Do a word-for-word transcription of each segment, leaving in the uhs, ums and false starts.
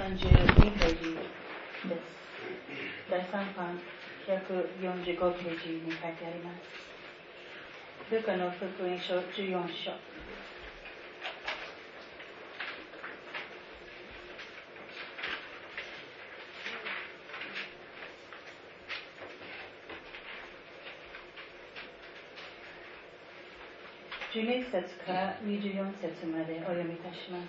さんじゅうにページです。だいさん版ひゃくよんじゅうごページに書いてあります。ルカの福音書じゅうよん章。じゅうに節からにじゅうよん節までお読みいたします。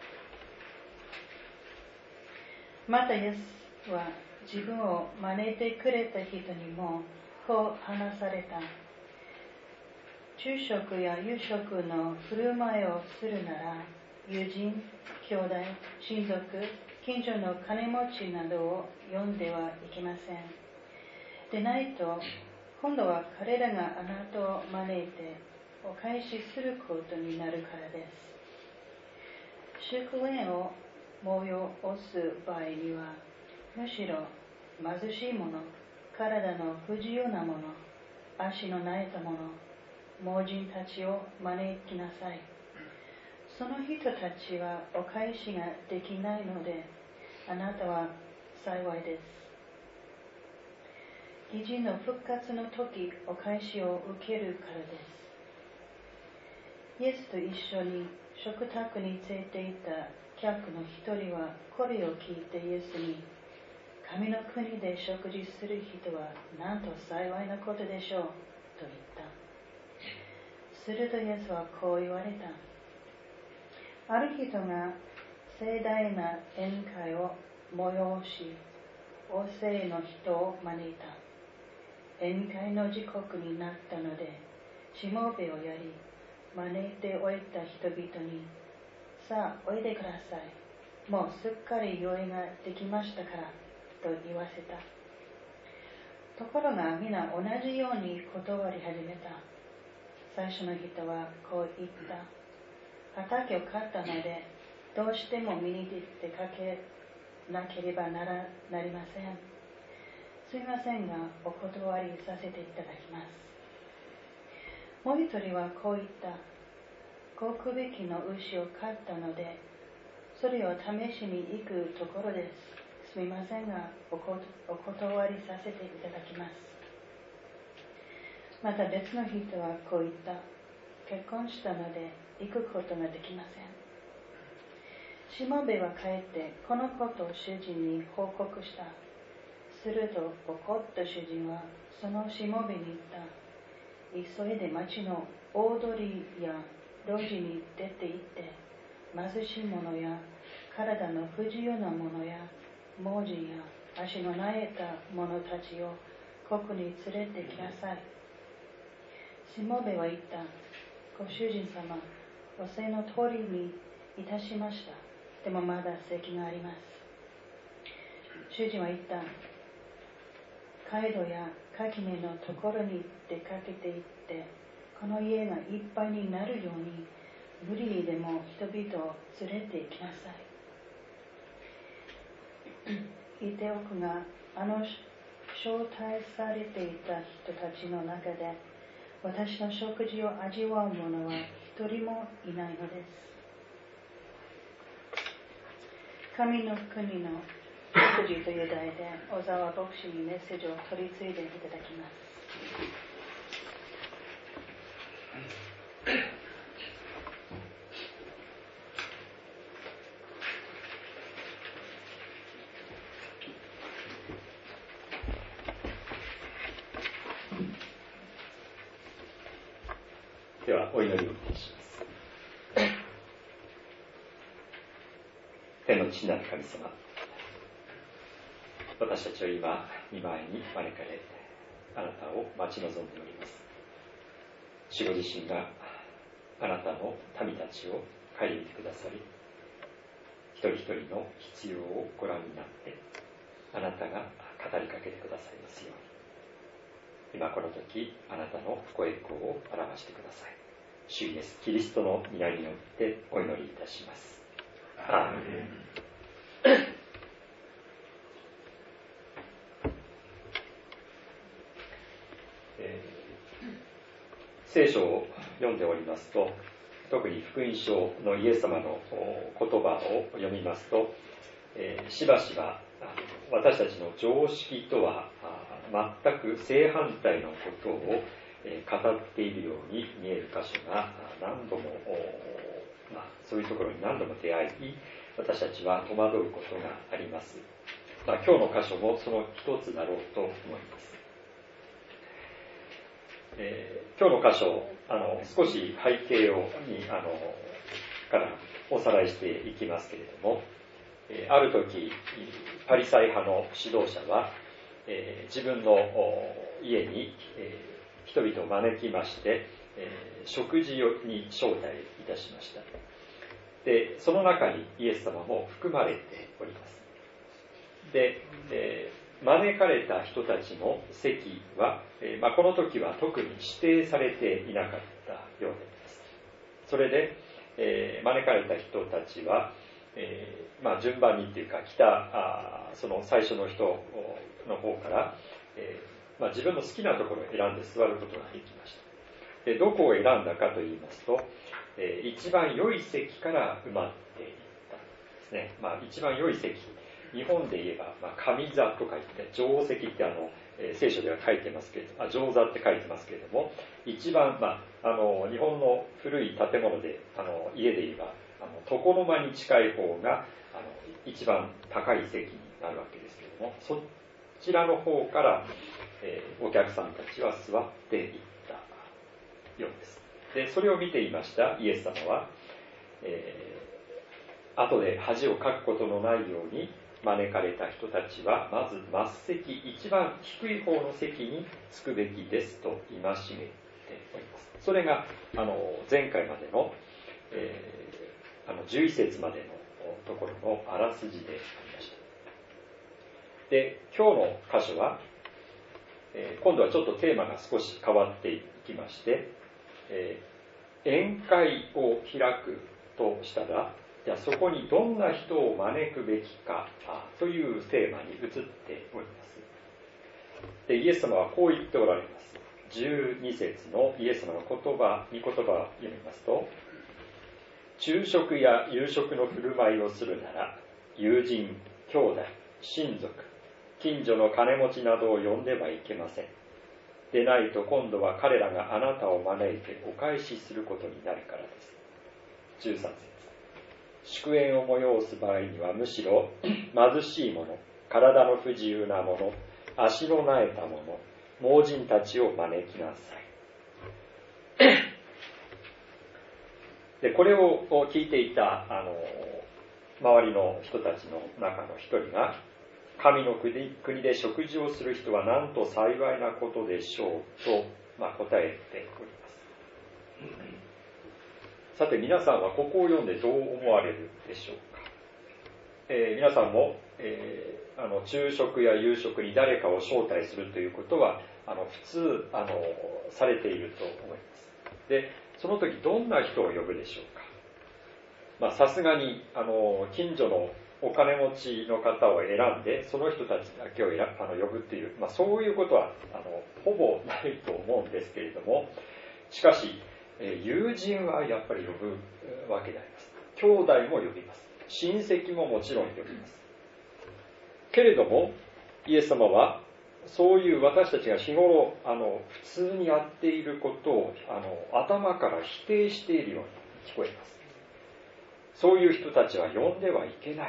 またイエスは自分を招いてくれた人にもこう話された。昼食や夕食の振る舞いをするなら、友人、兄弟、親族、近所の金持ちなどを呼んではいけません。でないと、今度は彼らがあなたを招いてお返しすることになるからです。祝宴を催す場合には、むしろ貧しい者、体の不自由な者、足の萎えた者、盲人たちを招きなさい。その人たちはお返しができないので、あなたは幸いです。義人の復活の時、お返しを受けるからです。イエスと一緒に食卓についていた客の一人はこれを聞いてイエスに、神の国で食事する人はなんと幸いなことでしょうと言った。するとイエスはこう言われた。ある人が盛大な宴会を催し、大勢の人を招いた。宴会の時刻になったので、しもべをやり、招いておいた人々に、さあおいでください。もうすっかり用意ができましたからと言わせた。ところが皆同じように断り始めた。最初の人はこう言った。畑を買ったので、どうしても見に出かけなければならなりません。すみませんが、お断りさせていただきます。もう一人はこう言った。ごくびきの牛を買ったので、それを試しに行くところです。すみませんが、お断りさせていただきます。また別の人はこう言った。結婚したので行くことができません。しもべは帰ってこのことを主人に報告した。すると怒った主人はそのしもべに言った。急いで町の大通りや路地に出て行って、貧しい者や体の不自由な者や盲人や足の萎えた者たちをここに連れてきなさい。しもべは言った。ご主人様、おせの通りにいたしました。でもまだ席があります。主人は言った。街道や垣根のところに出かけて行って、この家がいっぱいになるように、無理にでも人々を連れて行きなさい。言っておくが、あの招待されていた人たちの中で、私の食事を味わう者は一人もいないのです。神の国の食事という題で小沢牧師にメッセージを取り継いでいただきます。 ではお祈りをいたします。天の父なる神様、私たちは今御前に招かれあなたを待ち望んでおります。主ご自身があなたの民たちを顧みてくださり、一人一人の必要をご覧になってあなたが語りかけてくださいますように、今この時あなたのご栄光を表してください。主イエスキリストの皆によってお祈りいたします。アーメン。えー、聖書を読んでおりますと、特に福音書のイエス様の言葉を読みますと、 えー、しばしば私たちの常識とは全く正反対のことを語っているように見える箇所が何度も、まあ、そういうところに何度も出会い、私たちは戸惑うことがあります。まあ、今日の箇所もその一つだろうと思います。えー、今日の箇所、あの少し背景をにあのからおさらいしていきますけれども、えー、ある時パリサイ派の指導者は、えー、自分の家に、えー、人々を招きまして、えー、食事に招待いたしました。で、その中にイエス様も含まれております。で、えー、招かれた人たちの席は、えーまあ、この時は特に指定されていなかったようです。それで、えー、招かれた人たちは、えーまあ、順番にっていうか来たあその最初の人の方から、えーまあ、自分の好きなところを選んで座ることができました。で、どこを選んだかといいますと、えー、一番良い席から埋まっていったんですね。まあ、一番良い席、日本で言えば、まあ、上座とか言って上席ってあの、えー、聖書では書いてますけれども、あ上座って書いてますけれども、一番、まあ、あの日本の古い建物であの家で言えばあの床の間に近い方があの一番高い席になるわけですけれども、そちらの方から、えー、お客さんたちは座っていったようです。で、それを見ていましたイエス様は、えー、後で恥をかくことのないように招かれた人たちはまず末席、一番低い方の席に着くべきですと戒めております。それがあの前回までの、えー、あのじゅうい節までのところのあらすじでありました。で、今日の箇所は、えー、今度はちょっとテーマが少し変わっていきまして、えー、宴会を開くとしたら、じゃあそこにどんな人を招くべきかというテーマに移っております。で、イエス様はこう言っておられます。じゅうに節のイエス様の言葉、御言葉を読みますと、昼食や夕食の振る舞いをするなら、友人、兄弟、親族、近所の金持ちなどを呼んではいけません。でないと今度は彼らがあなたを招いてお返しすることになるからです。じゅうさん節。祝宴を催す場合にはむしろ貧しい者、体の不自由な者、足のなえた者、盲人たちを招きなさい。で、これを聞いていたあの周りの人たちの中の一人が、神の国で食事をする人はなんと幸いなことでしょうと、まあ、答えております。さて皆さんはここを読んでどう思われるでしょうか。えー、皆さんも、えー、あの昼食や夕食に誰かを招待するということはあの普通あのされていると思います。で、その時どんな人を呼ぶでしょうか。まあ、さすがにあの近所のお金持ちの方を選んでその人たちだけを選あの呼ぶっていう、まあ、そういうことはあのほぼないと思うんですけれども、しかし、えー、友人はやっぱり呼ぶわけであります。兄弟も呼びます。親戚ももちろん呼びます。けれどもイエス様はそういう私たちが日頃あの普通にやっていることをあの頭から否定しているように聞こえます。そういう人たちは呼んではいけない。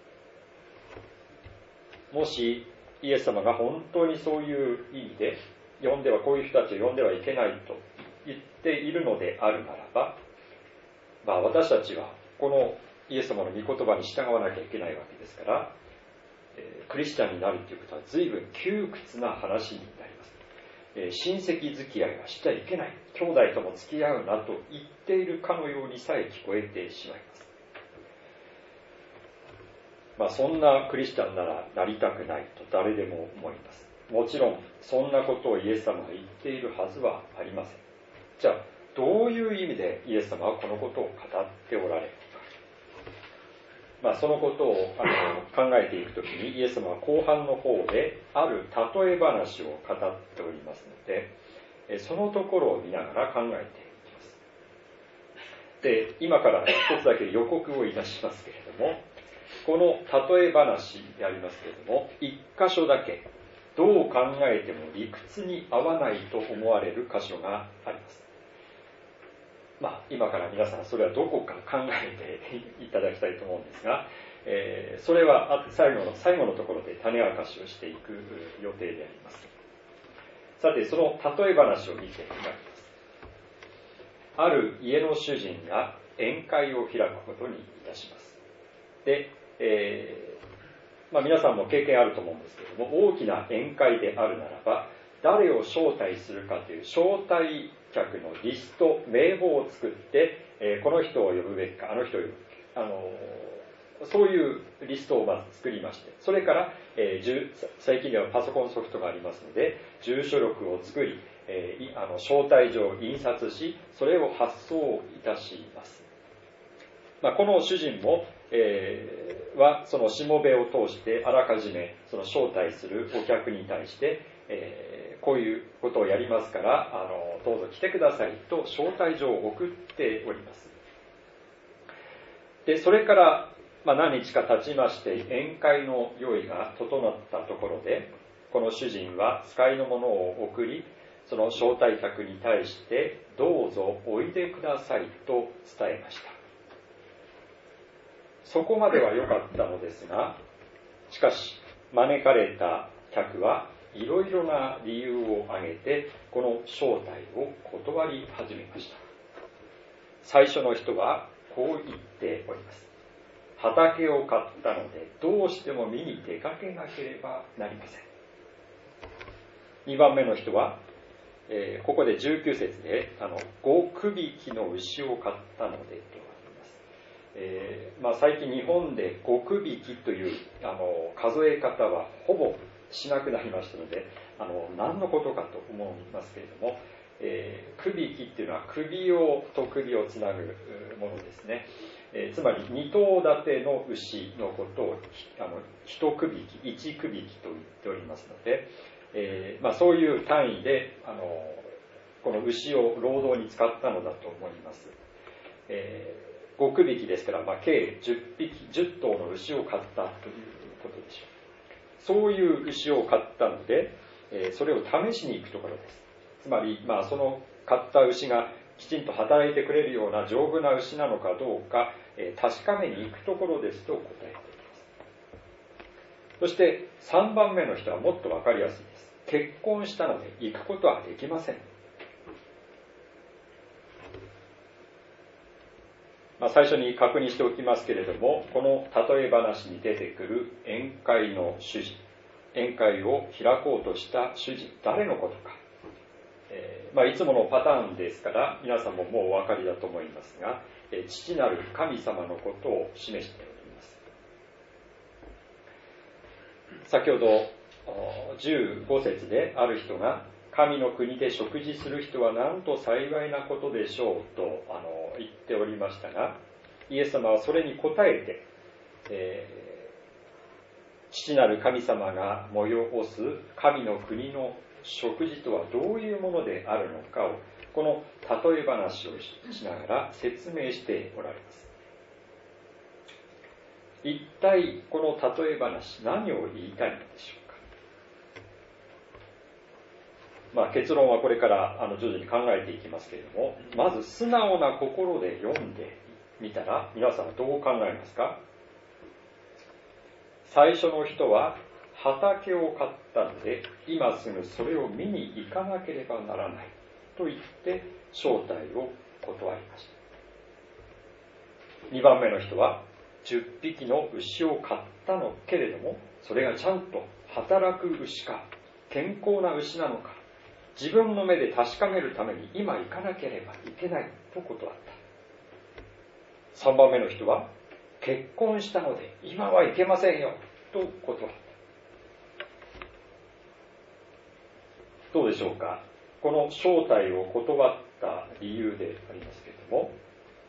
もしイエス様が本当にそういう意味で呼んではこういう人たちを呼んではいけないと言っているのであるならば、まあ、私たちはこのイエス様の御言葉に従わなきゃいけないわけですから、えー、クリスチャンになるということは随分窮屈な話になります。えー、親戚付き合いはしちゃいけない、兄弟とも付き合うなと言っているかのようにさえ聞こえてしまいます。まあ、そんなクリスチャンならなりたくないと誰でも思います。もちろんそんなことをイエス様が言っているはずはありません。じゃあどういう意味でイエス様はこのことを語っておられるのか、まあ、そのことをあの考えていくときにイエス様は後半の方である例え話を語っておりますので、そのところを見ながら考えていきます。で、今から一つだけ予告をいたしますけれども、 この例え話でありますけれども、一箇所だけどう考えても理屈に合わないと思われる箇所があります。まあ、今から皆さんそれはどこか考えていただきたいと思うんですが、えー、それは最後の最後のところで種明かしをしていく予定であります。さて、その例え話を見てまいります。ある家の主人が宴会を開くことにいたします。で、えーまあ、皆さんも経験あると思うんですけれども、大きな宴会であるならば、誰を招待するかという招待客のリスト、名簿を作って、えー、この人を呼ぶべきか、あの人を呼ぶべきか、あのー、そういうリストをまず作りまして、それから、えー、最近ではパソコンソフトがありますので、住所録を作り、えー、あの招待状を印刷し、それを発送いたします。まあ、この主人も、えー、はそのしもべを通してあらかじめその招待するお客に対して、えー、こういうことをやりますから、あのどうぞ来てくださいと招待状を送っております。で、それから、まあ、何日か経ちまして宴会の用意が整ったところで、この主人は使いの者を送り、その招待客に対してどうぞおいでくださいと伝えました。そこまでは良かったのですが、しかし招かれた客はいろいろな理由を挙げてこの招待を断り始めました。最初の人はこう言っております。畑を買ったのでどうしても見に出かけなければなりません。にばんめの人は、えー、ここでじゅうきゅう節であのごくびきの牛を買ったのでとあります。えーまあ、最近日本でごくびきというあの数え方はほぼしなくなりましたので、あの何のことかと思いますけれども、えー、くびきっていうのは首をと首をつなぐものですね。えー、つまりに頭立ての牛のことをあの一くびき、一くびきと言っておりますので、えーまあ、そういう単位であのこの牛を労働に使ったのだと思います。えー、ごくびきですから、まあ、計じゅっぴき、じゅっ頭の牛を買ったということでしょう。そういう牛を買ったので、えー、それを試しに行くところです。つまり、まあ、その買った牛がきちんと働いてくれるような丈夫な牛なのかどうか、えー、確かめに行くところですと答えています。そしてさんばんめの人はもっと分かりやすいです。結婚したので行くことはできません。まあ、最初に確認しておきますけれども、この例え話に出てくる宴会の主人、宴会を開こうとした主人、誰のことか、えーまあ、いつものパターンですから皆さんももうお分かりだと思いますが、えー、父なる神様のことを示しております。先ほどじゅうご節である人が、神の国で食事する人はなんと幸いなことでしょうとあの言っておりましたが、イエス様はそれに答えて、えー、父なる神様が催す神の国の食事とはどういうものであるのかを、この例え話をしながら説明しておられます。一体この例え話、何を言いたいのでしょうか。まあ、結論はこれからあの徐々に考えていきますけれども、まず素直な心で読んでみたら皆さんはどう考えますか。最初の人は畑を買ったので今すぐそれを見に行かなければならないと言って招待を断りました。にばんめの人はじゅっぴきの牛を買ったのけれども、それがちゃんと働く牛か健康な牛なのか自分の目で確かめるために今行かなければいけないと断った。さんばんめの人は結婚したので今は行けませんよと断った。どうでしょうか。この招待を断った理由でありますけれども、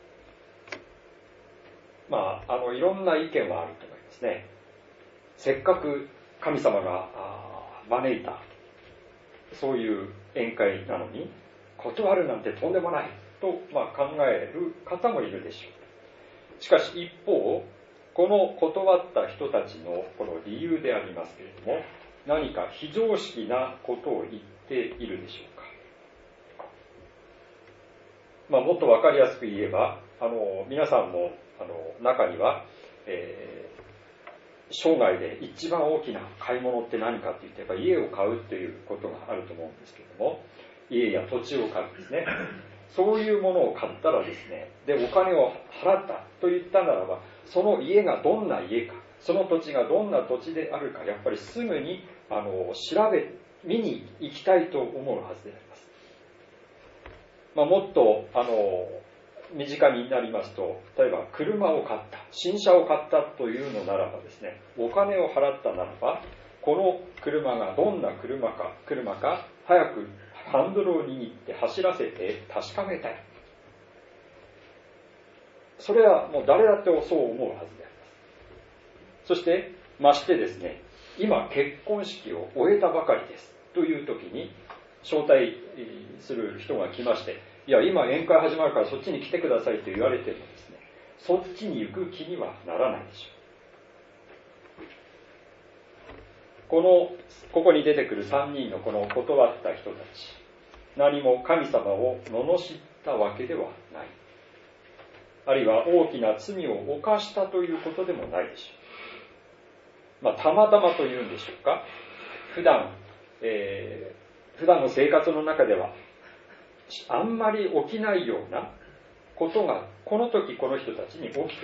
まあ、あのいろんな意見はあると思いますね。せっかく神様が招いたそういう宴会なのに断るなんてとんでもないと、まあ、考える方もいるでしょう。しかし一方、 この断った人たちのこの理由でありますけれども、何か非常識なことを言っているでしょうか。まあ、もっと分かりやすく言えば、あの皆さんもあの中には、えー、生涯で一番大きな買い物って何かって言って、やっぱ家を買うということがあると思うんですけれども、家や土地を買うんですね。そういうものを買ったらですね、でお金を払ったと言ったならば、その家がどんな家か、その土地がどんな土地であるか、やっぱりすぐにあの調べ見に行きたいと思うはずであります。まあ、もっとあの身近になりますと、例えば車を買った、新車を買ったというのならばですね、お金を払ったならば、この車がどんな車か、車か早くハンドルを握って走らせて確かめたい。それはもう誰だってそう思うはずであります。そしてましてですね、今結婚式を終えたばかりですという時に招待する人が来まして、いや今宴会始まるからそっちに来てくださいと言われてもですね、そっちに行く気にはならないでしょう。このここに出てくるさんにんのこの断った人たち、何も神様を罵ったわけではない、あるいは大きな罪を犯したということでもないでしょう。まあたまたまというんでしょうか、普段、えー、普段の生活の中ではあんまり起きないようなことがこの時この人たちに起きている。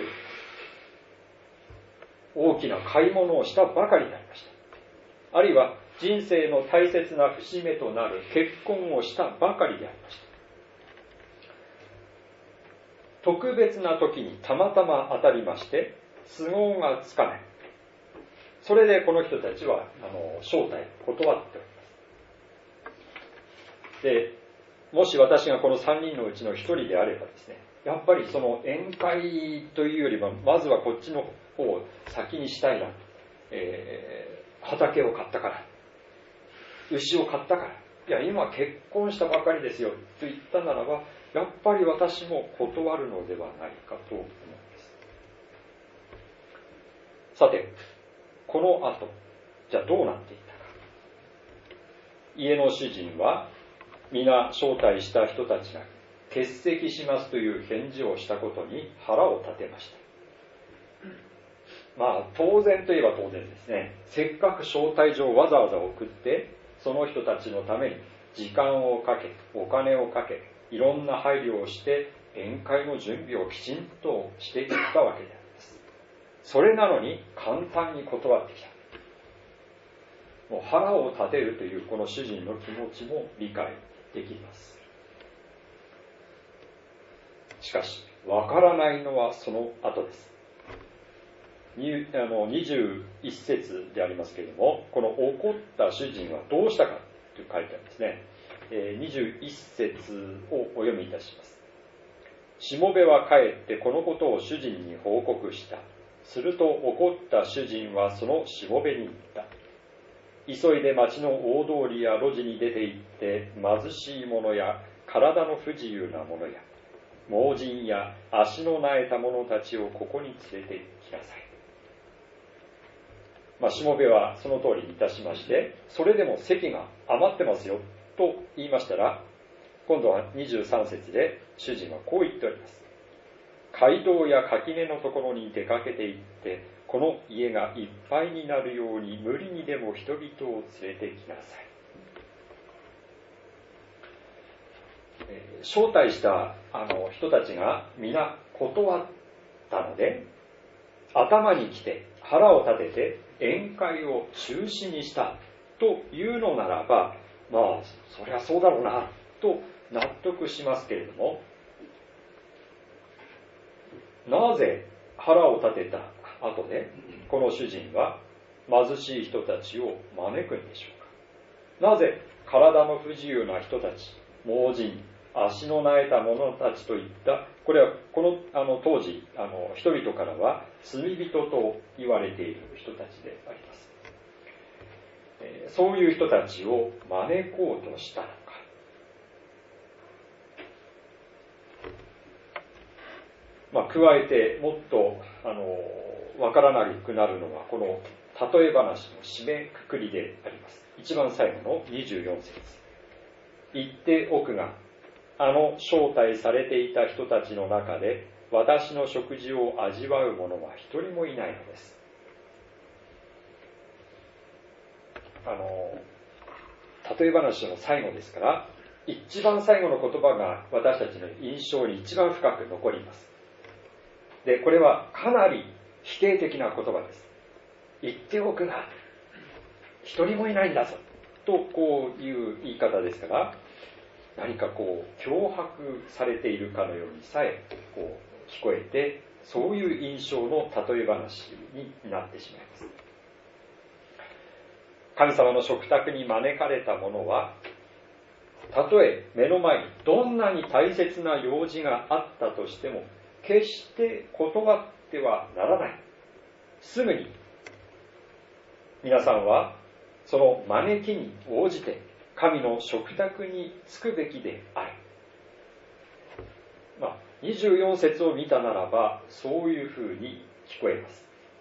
大きな買い物をしたばかりでありました。あるいは人生の大切な節目となる結婚をしたばかりでありました。特別な時にたまたま当たりまして都合がつかない。それでこの人たちはあの招待を断っております。でもし私がこのさんにんのうちのひとりであればですね、やっぱりその宴会というよりもまずはこっちの方を先にしたいな、えー、畑を買ったから、牛を買ったから、いや今結婚したばかりですよと言ったならば、やっぱり私も断るのではないかと思うんです。さてこの後じゃあどうなっていったか。家の主人は皆招待した人たちが欠席しますという返事をしたことに腹を立てました。まあ当然といえば当然ですね。せっかく招待状をわざわざ送ってその人たちのために時間をかけお金をかけいろんな配慮をして宴会の準備をきちんとしてきたわけであります。それなのに簡単に断ってきた。もう腹を立てるというこの主人の気持ちも理解できます。しかしわからないのはその後です。にあのにじゅういっ節でありますけれども、この怒った主人はどうしたかと書いてあるんですね。えー、にじゅういっ節をお読みいたします。しもべは帰ってこのことを主人に報告した。すると怒った主人はそのしもべに言った。急いで町の大通りや路地に出て行って貧しい者や体の不自由な者や盲人や足のなえた者たちをここに連れてきなさい。まあ、しもべはその通りにいたしまして、それでも席が余ってますよと言いましたら、今度はにじゅうさん節で主人はこう言っております。街道や垣根のところに出かけて行って、この家がいっぱいになるように無理にでも人々を連れてきなさい。えー、招待したあの人たちが皆断ったので、頭にきて腹を立てて宴会を中止にしたというのならば、まあそりゃそうだろうなと納得しますけれども、なぜ腹を立てた後でこの主人は貧しい人たちを招くんでしょうか。なぜ体の不自由な人たち、盲人、足のなえた者たちといった、これはこのあの当時あの人々からは罪人と言われている人たちであります。えー、そういう人たちを招こうとしたのか。まあ、加えてもっとあのわからなくなるのはこの例え話の締めくくりであります。一番最後のにじゅうよん節。言っておくが、あの招待されていた人たちの中で私の食事を味わう者は一人もいないのです。あの例え話の最後ですから、一番最後の言葉が私たちの印象に一番深く残ります。で、これはかなり否定的な言葉です。言っておくが、一人もいないんだぞとこういう言い方ですから、何かこう脅迫されているかのようにさえこう聞こえて、そういう印象の例え話になってしまいます。神様の食卓に招かれた者は、たとえ目の前にどんなに大切な用事があったとしても、決して断ってはならない。すぐに皆さんはその招きに応じて神の食卓に着くべきである。まあ、にじゅうよん節を見たならばそういうふうに聞こえます。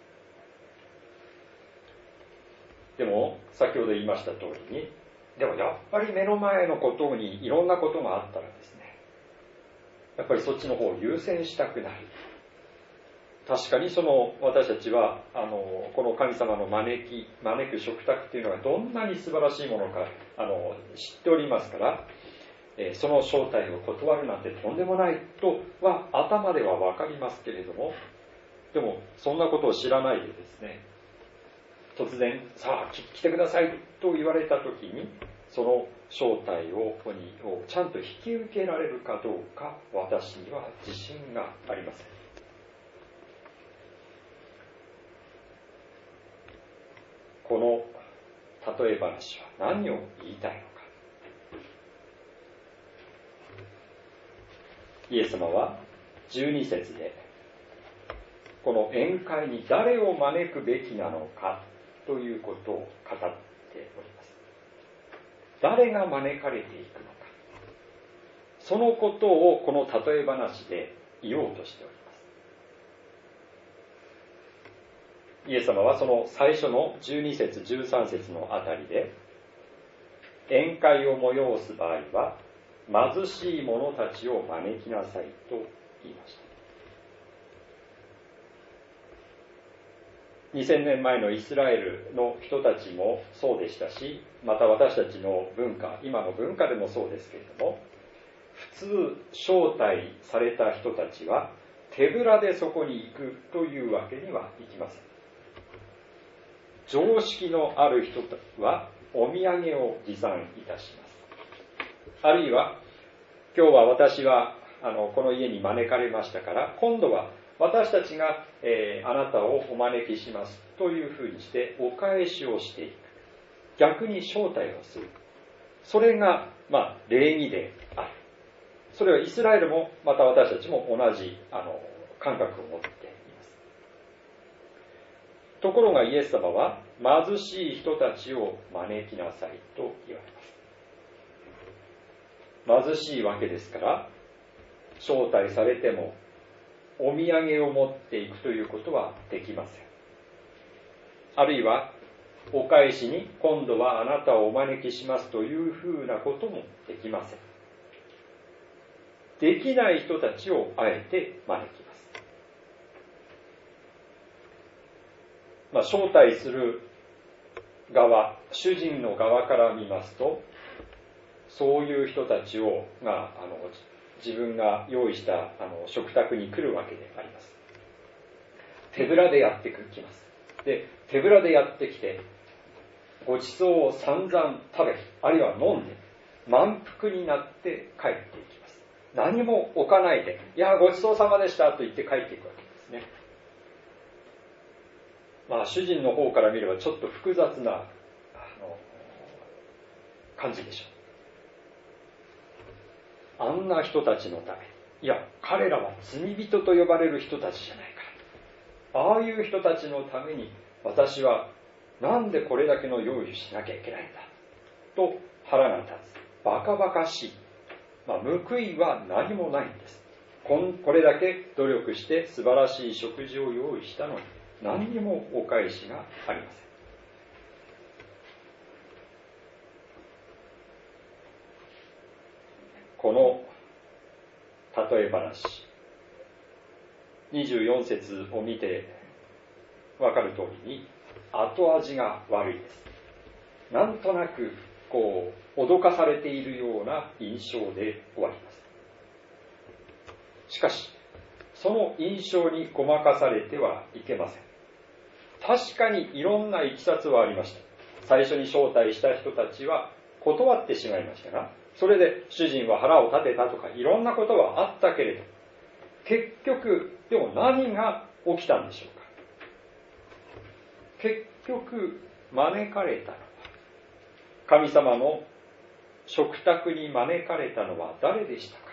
でも先ほど言いました通りに、でもやっぱり目の前のことにいろんなことがあったらですね、やっぱりそっちの方を優先したくなる。確かにその私たちはあのこの神様の招き招く食卓っていうのがどんなに素晴らしいものかあの知っておりますから、えー、その招待を断るなんてとんでもないとは頭では分かりますけれども、でもそんなことを知らないでですね、突然さあ来てくださいと言われた時に、その招待ををちゃんと引き受けられるかどうか、私には自信がありません。この例え話は何を言いたいのか。イエス様はじゅうに節で、この宴会に誰を招くべきなのかということを語っております。誰が招かれていくのか、そのことをこの例え話で言おうとしております。イエス様はその最初のじゅうに節じゅうさん節のあたりで、宴会を催す場合は貧しい者たちを招きなさいと言いました。にせんねんまえのイスラエルの人たちもそうでしたし、また私たちの文化、今の文化でもそうですけれども、普通招待された人たちは手ぶらでそこに行くというわけにはいきません。常識のある人はお土産を持参いたします。あるいは、今日は私はあのこの家に招かれましたから、今度は私たちが、えー、あなたをお招きしますというふうにしてお返しをしていく。逆に招待をする。それが、まあ、礼儀である。それはイスラエルもまた私たちも同じあの感覚を持っています。ところがイエス様は貧しい人たちを招きなさいと言われます。貧しいわけですから、招待されてもお土産を持っていくということはできません。あるいはお返しに今度はあなたをお招きしますというふうなこともできません。できない人たちをあえて招きます。まあ、招待する側、主人の側から見ますと、そういう人たちをがあの自分が用意したあの食卓に来るわけであります。手ぶらでやってきます。で、手ぶらでやってきて、ごちそうを散々食べ、あるいは飲んで、満腹になって帰っていきます。何も置かないで、いや、ごちそうさまでしたと言って帰っていくわけですね。まあ、主人の方から見ればちょっと複雑なあの感じでしょう。あんな人たちのため、いや、彼らは罪人と呼ばれる人たちじゃないか。ああいう人たちのために私はなんでこれだけの用意をしなきゃいけないんだと腹が立つ。バカバカしい。まあ、報いは何もないんです。これだけ努力して素晴らしい食事を用意したのに、 何にもお返しがありません。この例え話、にじゅうよん節を見てわかる通りに後味が悪いです。なんとなくこう脅かされているような印象で終わります。しかしその印象にごまかされてはいけません。確かにいろんないきさつはありました。最初に招待した人たちは断ってしまいましたが、それで主人は腹を立てたとかいろんなことはあったけれど、結局でも何が起きたんでしょうか。結局招かれたのは、神様の食卓に招かれたのは誰でしたか。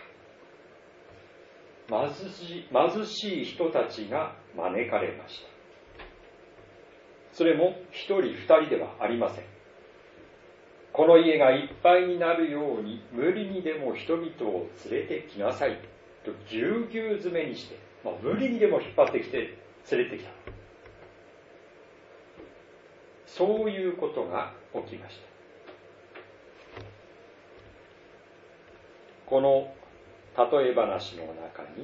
貧しい、貧しい人たちが招かれました。それも一人二人ではありません。この家がいっぱいになるように無理にでも人々を連れてきなさいとぎゅうぎゅう詰めにして、まあ、無理にでも引っ張ってきて連れてきた。そういうことが起きました。この例え話の中に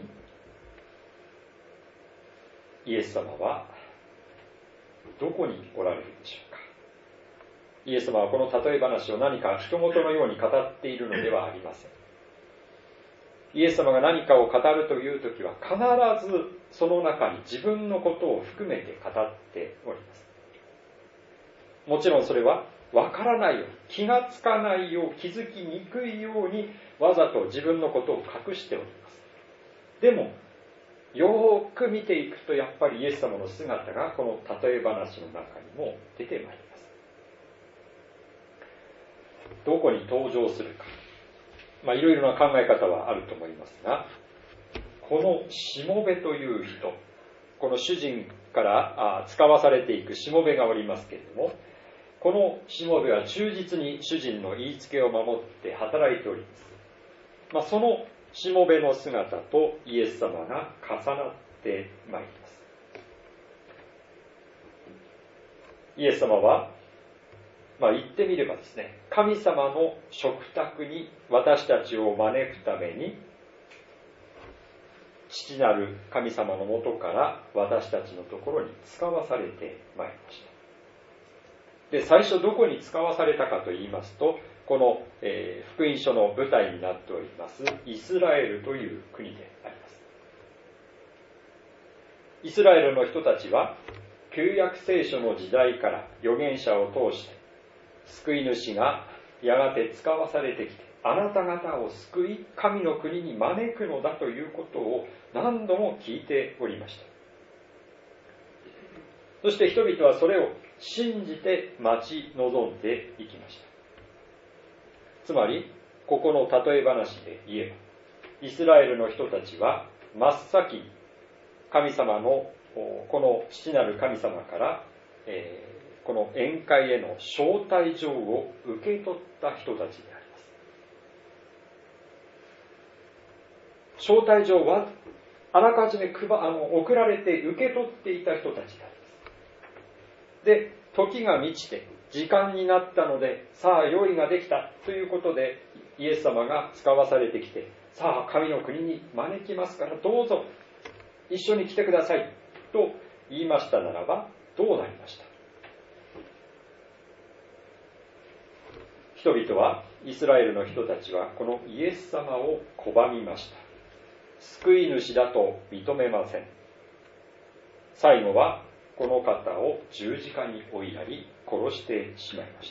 イエス様はどこにおられるでしょうか。イエス様はこの例え話を何か人事のように語っているのではありません。イエス様が何かを語るというときは必ずその中に自分のことを含めて語っております。もちろんそれはわからないように、気がつかないよう、気づきにくいようにわざと自分のことを隠しております。でもよーく見ていくとやっぱりイエス様の姿がこの例え話の中にも出てまいります。どこに登場するか、まあいろいろな考え方はあると思いますが、このしもべという人、この主人から使わされていくしもべがおりますけれども、このしもべは忠実に主人の言いつけを守って働いております。まあ、そのしもべの姿とイエス様が重なってまいります。イエス様は、まあ、言ってみればですね、神様の食卓に私たちを招くために父なる神様のもとから私たちのところに使わされてまいりました。で、最初どこに使わされたかと言いますと、この、えー、福音書の舞台になっておりますイスラエルという国であります。イスラエルの人たちは旧約聖書の時代から預言者を通して救い主がやがて使わされてきて、あなた方を救い神の国に招くのだということを何度も聞いておりました。そして人々はそれを信じて待ち望んでいきました。つまりここの例え話で言えば、イスラエルの人たちは真っ先に神様のこの父なる神様から、えー、この宴会への招待状を受け取った人たちであります。招待状はあらかじめ配あの送られて受け取っていた人たちであります。で、時が満ちて時間になったので、さあ用意ができたということでイエス様が使わされてきて、さあ神の国に招きますからどうぞ一緒に来てくださいと言いましたならば、どうなりました。人々は、イスラエルの人たちはこのイエス様を拒みました。救い主だと認めません。最後はこの方を十字架に追いやり殺してしまいました。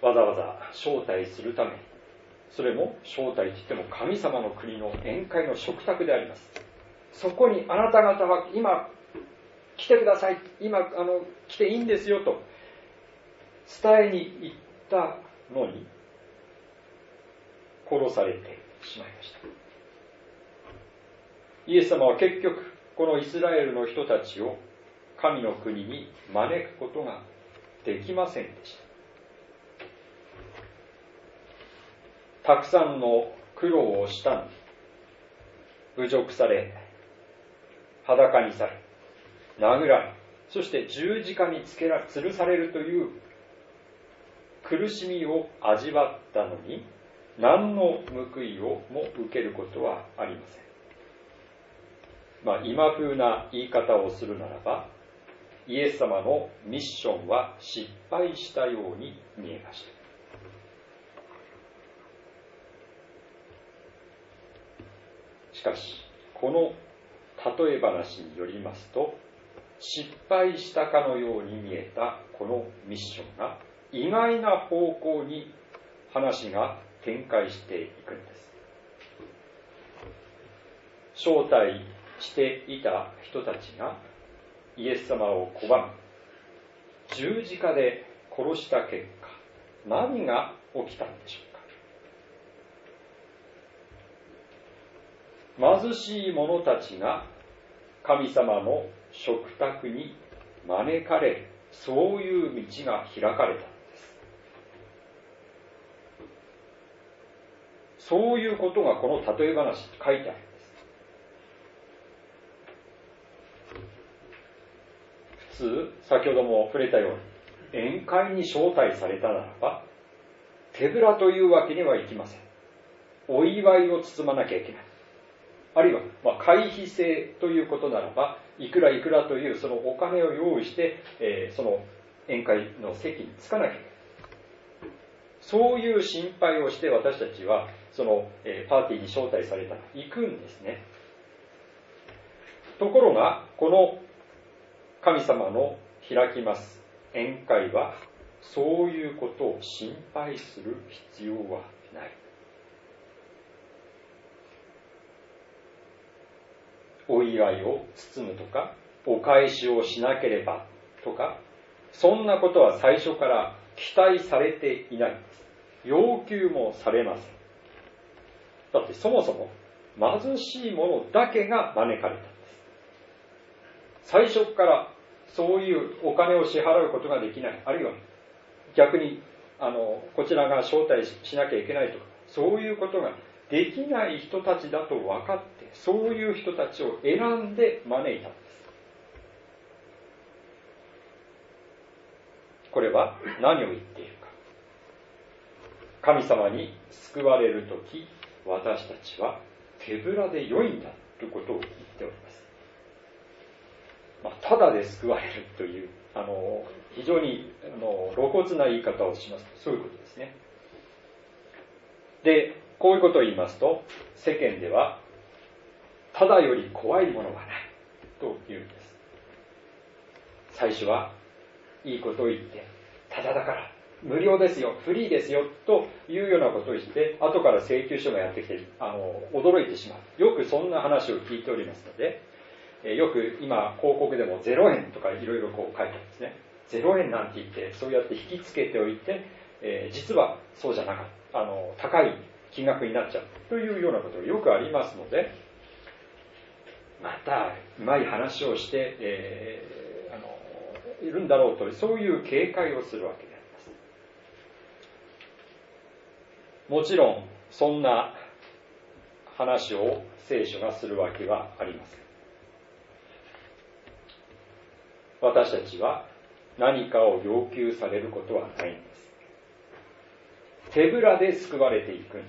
わざわざ招待するために、それも招待といっても神様の国の宴会の食卓であります。そこにあなた方は今来てください、今あの来ていいんですよと伝えに行ったのに殺されてしまいました。イエス様は結局このイスラエルの人たちを神の国に招くことができませんでした。たくさんの苦労をしたのに、 侮辱され、裸にされ、殴られ、そして十字架につけられ、吊るされるという苦しみを味わったのに、何の報いをも受けることはありません。まあ、今風な言い方をするならば、イエス様のミッションは失敗したように見えました。しかし、この例え話によりますと、失敗したかのように見えたこのミッションが、意外な方向に話が展開していくんです。招待していた人たちがイエス様を拒み、十字架で殺した結果、何が起きたのでしょうか。貧しい者たちが神様の食卓に招かれる、そういう道が開かれたのです。そういうことがこの例え話に書いてあるんです。普通、先ほども触れたように、宴会に招待されたならば、手ぶらというわけにはいきません。お祝いを包まなきゃいけない。あるいは、まあ、会費制ということならば、いくらいくらというそのお金を用意して、えー、その宴会の席に着かなきゃいけない。そういう心配をして私たちは、その、えー、パーティーに招待されたら行くんですね。ところが、この神様の開きます宴会は、そういうことを心配する必要はない。お祝いを包むとか、お返しをしなければとか、そんなことは最初から期待されていないんです。要求もされません。だってそもそも貧しい者だけが招かれたんです。最初からそういうお金を支払うことができない、あるいは逆にあのこちらが招待しなきゃいけないとか、そういうことができない人たちだと分かって、そういう人たちを選んで招いたんです。これは何を言っているか。神様に救われるとき、私たちは手ぶらで良いんだということを言っております。まあ、ただで救われるという、あの非常にあの露骨な言い方をしますと、そういうことですね。で、こういうことを言いますと、世間では、ただより怖いものはないと言うんです。最初はいいことを言って、ただだから、無料ですよ、フリーですよというようなことをして、後から請求書がやってきて、あの驚いてしまう。よくそんな話を聞いておりますので、えよく今広告でもゼロえんとかいろいろこう書いてあるんですね。ゼロえんなんて言って、そうやって引きつけておいて、えー、実はそうじゃなかった。あの高い金額になっちゃうというようなことがよくありますので、またうまい話をして、えー、あのいるんだろうと、そういう警戒をするわけであります。もちろんそんな話を聖書がするわけはありません。私たちは何かを要求されることはないんです。手ぶらで救われていくんです。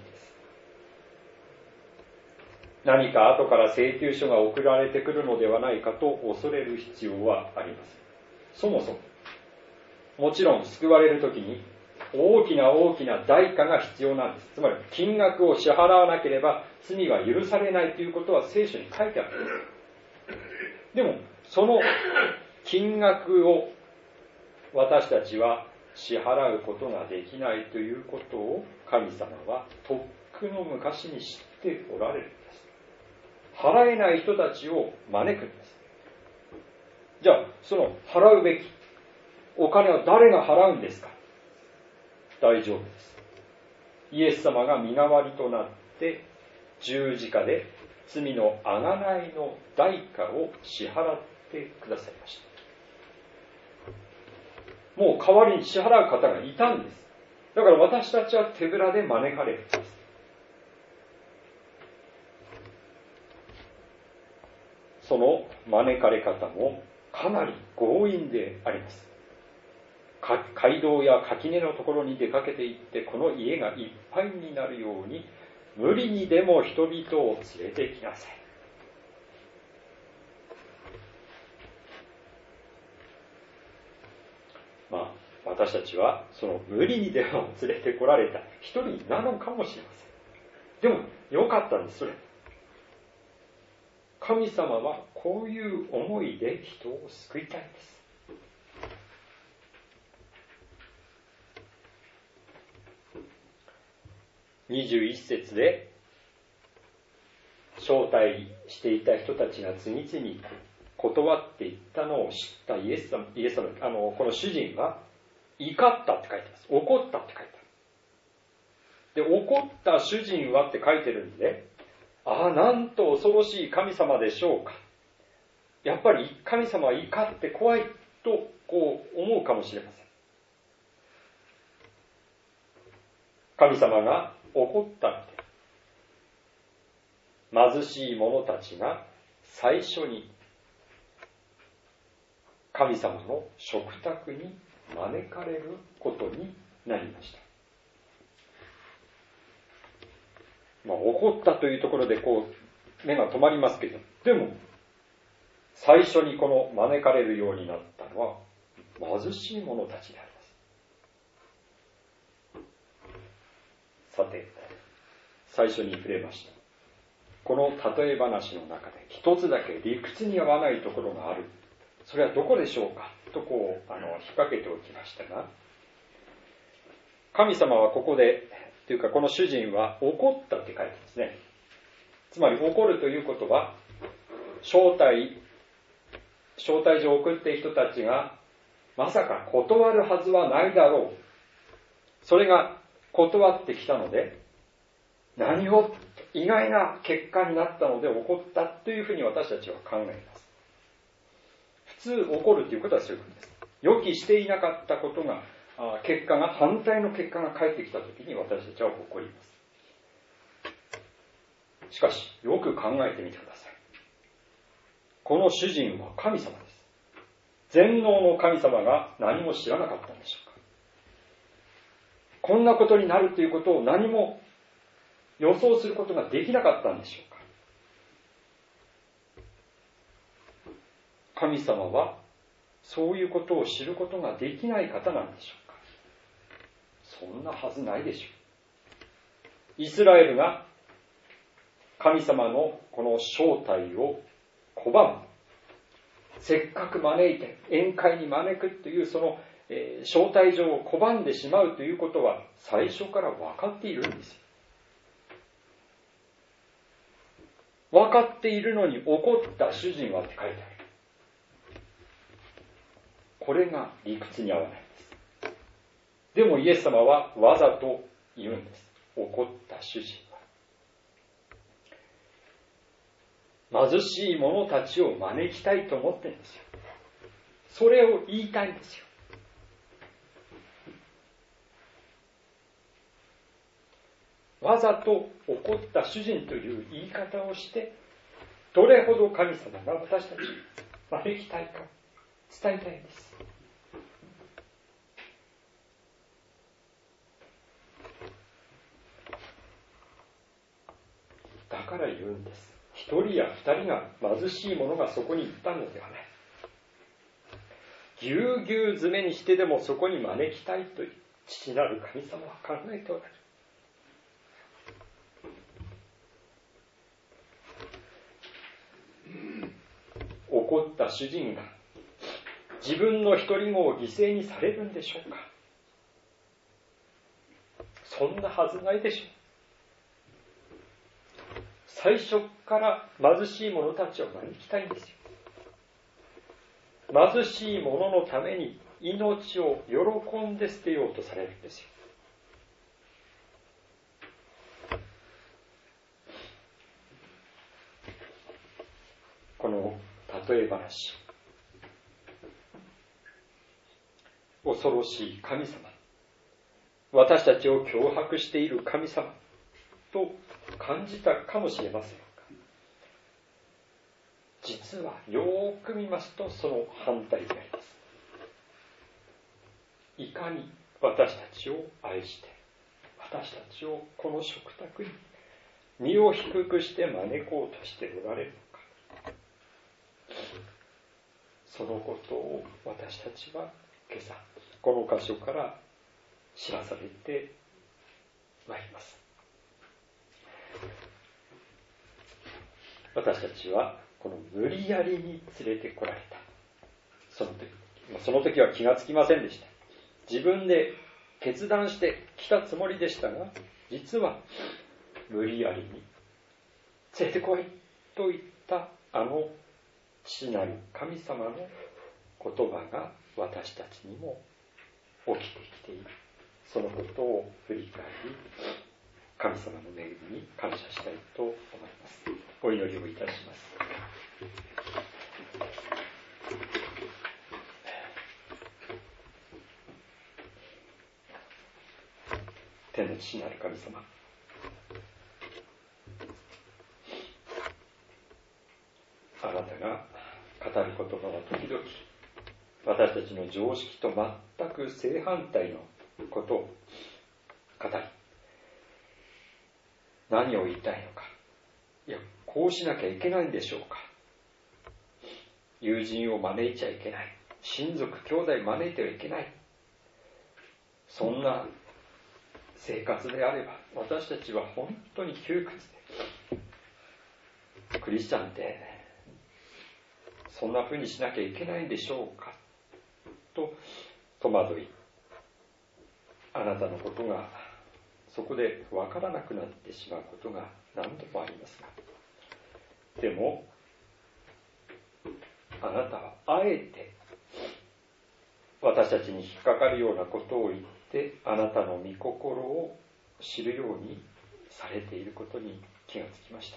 何か後から請求書が送られてくるのではないかと恐れる必要はありません。そもそも、もちろん救われるときに大きな大きな代価が必要なんです。つまり金額を支払わなければ罪は許されないということは聖書に書いてあるんです。でもその金額を私たちは支払うことができないということを神様はとっくの昔に知っておられるんです。払えない人たちを招くんです。じゃあその払うべきお金は誰が払うんですか？大丈夫です。イエス様が身代わりとなって十字架で罪の贖いの代価を支払ってくださいました。もう代わりに支払う方がいたんです。だから私たちは手ぶらで招かれるんです。 その招かれ方もかなり強引であります。街道や垣根のところに出かけていって、この家がいっぱいになるように無理にでも人々を連れてきなさい。まあ私たちはその無理にでも連れてこられた一人なのかもしれません。でもよかったんです。それ神様はこういう思いで人を救いたいんです。にじゅういっ節で招待していた人たちが次々に断っていったのを知ったイエス様、イエス様、あのこの主人は怒ったって書いてます。怒ったって書いてある。で、怒った主人はって書いてるんで、ああ、なんと恐ろしい神様でしょうか。やっぱり神様は怒って怖いとこう思うかもしれません。神様が怒ったって、貧しい者たちが最初に神様の食卓に招かれることになりました。まあ、怒ったというところでこう目が止まりますけど、でも最初にこの招かれるようになったのは貧しい者たちであります。さて、最初に触れましたこの例え話の中で一つだけ理屈に合わないところがある。それはどこでしょうかとこうあの引っ掛けておきましたが、神様はここでというかこの主人は怒ったって書いてますね。つまり怒るということは招待招待状を送っている人たちがまさか断るはずはないだろう、それが断ってきたので何を意外な結果になったので怒ったというふうに私たちは考えます。普通怒るということはそういうことです。予期していなかったことが結果が反対の結果が返ってきたときに私たちは怒ります。しかしよく考えてみてください。この主人は神様です。全能の神様が何も知らなかったんでしょうか。こんなことになるということを何も予想することができなかったんでしょうか。神様はそういうことを知ることができない方なんでしょうか。そんなはずないでしょう。イスラエルが神様のこの招待を拒む、せっかく招いて宴会に招くというその、えー、招待状を拒んでしまうということは最初から分かっているんですよ。分かっているのに怒った主人はって書いてある。これが理屈に合わないんです。でもイエス様はわざと言うんです。怒った主人は貧しい者たちを招きたいと思ってるんですよ。それを言いたいんですよ。わざと怒った主人という言い方をしてどれほど神様が私たちに招きたいか伝えたいんです。だから言うんです。一人や二人が貧しい者がそこに行ったのではない。ぎゅうぎゅう詰めにしてでもそこに招きたいと父なる神様は考えておられる。怒った主人が自分の一人子を犠牲にされるんでしょうか。そんなはずないでしょう。最初から貧しい者たちを招きたいんですよ。貧しい者のために命を喜んで捨てようとされるんですよ。この例え話、恐ろしい神様、私たちを脅迫している神様と感じたかもしれませんが、 実はよーく見ますとその反対であります。いかに私たちを愛して私たちをこの食卓に身を低くして招こうとしておられるのか、そのことを私たちは今朝この箇所から知らされてまいります。私たちはこの無理やりに連れてこられた。その時、その時は気がつきませんでした。自分で決断して来たつもりでしたが、実は無理やりに連れてこいと言ったあの父なる神様の言葉が私たちにも起きてきている。そのことを振り返り、神様の恵みに感謝したいと思います。お祈りをいたします。天の父なる神様、あなたが語る言葉は時々私たちの常識と全く正反対のことを語り、何を言いたいのか、いやこうしなきゃいけないんでしょうか、友人を招いちゃいけない、親族兄弟招いてはいけない、そんな生活であれば私たちは本当に窮屈で、クリスチャンってそんな風にしなきゃいけないんでしょうかと戸惑い、あなたのことがそこでわからなくなってしまうことが何度もありますが、でもあなたはあえて私たちに引っかかるようなことを言ってあなたの御心を知るようにされていることに気がつきました。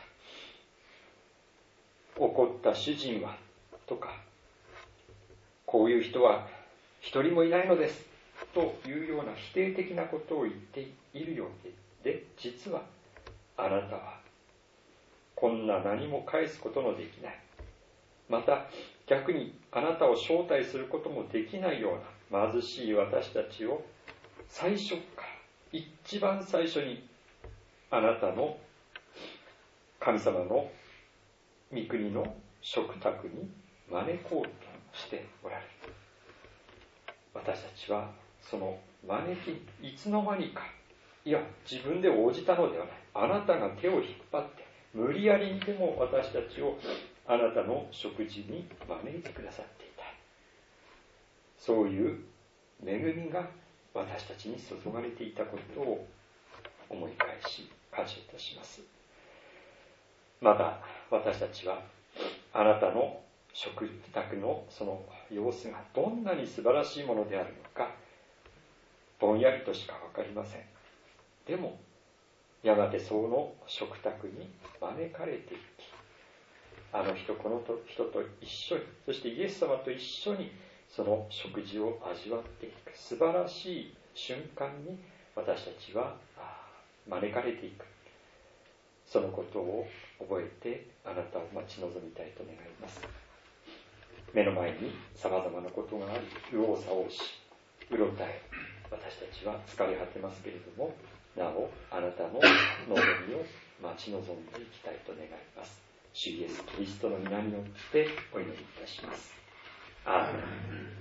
怒った主人はとか、こういう人は一人もいないのですというような否定的なことを言っているようで、実はあなたはこんな何も返すことのできない、また逆にあなたを招待することもできないような貧しい私たちを最初から一番最初にあなたの神様の御国の食卓に招こうとしておられる。私たちはその招きにいつの間にか、いや自分で応じたのではない、あなたが手を引っ張って無理やりにでも私たちをあなたの食事に招いてくださっていた。そういう恵みが私たちに注がれていたことを思い返し感謝いたします。また私たちはあなたの食卓のその様子がどんなに素晴らしいものであるのかぼんやりとしか分かりません。でもやがてその食卓に招かれていき、あの人この人と一緒に、そしてイエス様と一緒にその食事を味わっていく素晴らしい瞬間に私たちは招かれていく。そのことを覚えてあなたを待ち望みたいと願います。目の前に様々なことがあり、右往左往しうろたえ、私たちは疲れ果てますけれども、なおあなたの望みを待ち望んでいきたいと願います。主イエスキリストの皆によってお祈りいたします。アーメン。